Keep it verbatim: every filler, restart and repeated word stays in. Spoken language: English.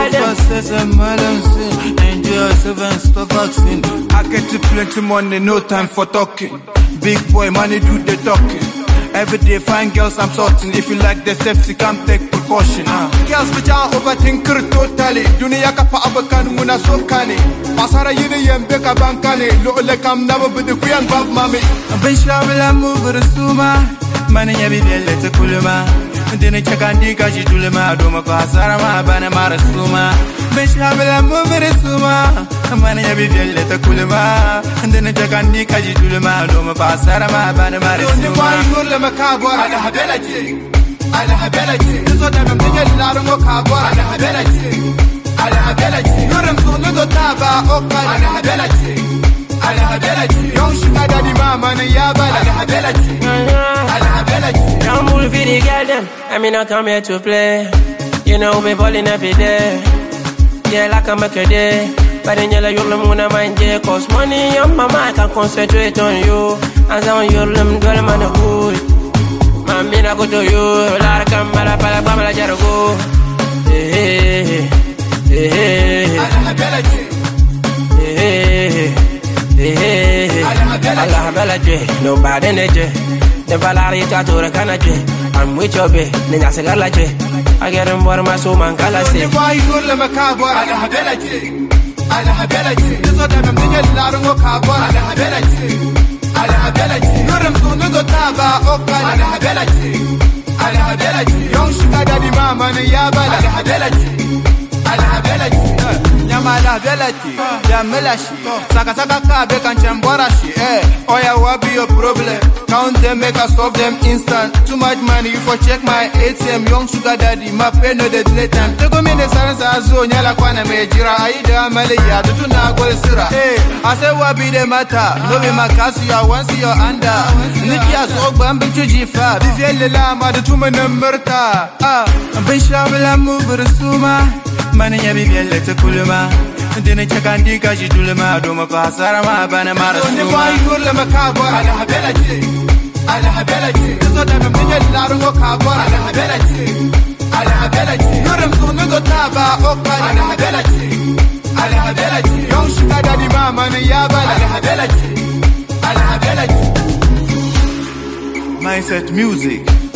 girl them. Enjoy seven stuff vaccine. I get to plenty money, no time for talking. Big boy, money do the talking. Every day, fine girls, I'm sorting. If you like the safety, come take precaution. Uh. Girls, bitch, I overthinker totally. Dunia kapa abakan muna sokani. Pasara yini yembe ka bankani. Lo ole kam nabo bidi kuyan bab mami. Bisha bila mubur suma. Mani nyabi belle te kuluma. Dine chakandi kaji tulema. Doma pasara ma bana mara suma. Bisha bila mubur suma. Mani nyabi belle te kuluma. Dine chakandi kaji tulema. Doma pasara ma bana mara suma. Makabwa ala habelaji ala habelaji nizo da mbenye laro makabwa ala habelaji ala habelaji yurum sunu do taba okala ala habelaji ala habelaji yon shikada di mama na yabala ala habelaji ala habelaji I'm all for the girl them. I mean I come here to play. You know me balling every day. Yeah, like I make a day. But then you're your lemon mind, yeah. Cause money on my mind, I can concentrate on you. As I want your lemon, dwell man a good. Mami na go to you, la camera para para la jaro go. Eh eh eh. Eh eh. Allah belaje, nobody neje. The valarita to the canaje. I'm with your bae, nina segalaje. I get him more my soul man galase. Why you le makabo ala belaje? Ala belaje. This what I'm thinking, la rongo kabo ala belaje. Ala habelaji, yurum sunu do taba okala. Ala habelaji, ala habelaji, yon shikada di mama na yabala. Ala habelaji, ala habelaji, nyama ala habelaji, jamelashi, saka saka kabe kanchambarashi. Eh, oya wabi your problem. Count them, make us solve them instant. Too much money, you for check my A T M. Young sugar daddy, my pay no the delay time. Tego mine saransa azo nyala kwana mejira. Aida male ya dutu na gole sira. Eh, I say wabi the matter. No be makasi ya once you're under. Niki ya sogba mbichu jifa. Bivyele la ma dutu mene murta. Ah, bisha bila mubur suma. Mani ya bivyele te kuluma. Dine chakandi kaji tulema. Doma pasara ma bana mara suma. So ni wa yurle makabwa ala habelaji. Ala habelaji, nizo da mbenye laro makabwa ala habelaji. Ala habelaji, yurum sunu do taba okala. Ala habelaji, ala habelaji, yon shikada di mama na yabala. Ala habelaji, ala habelaji. Mindset music.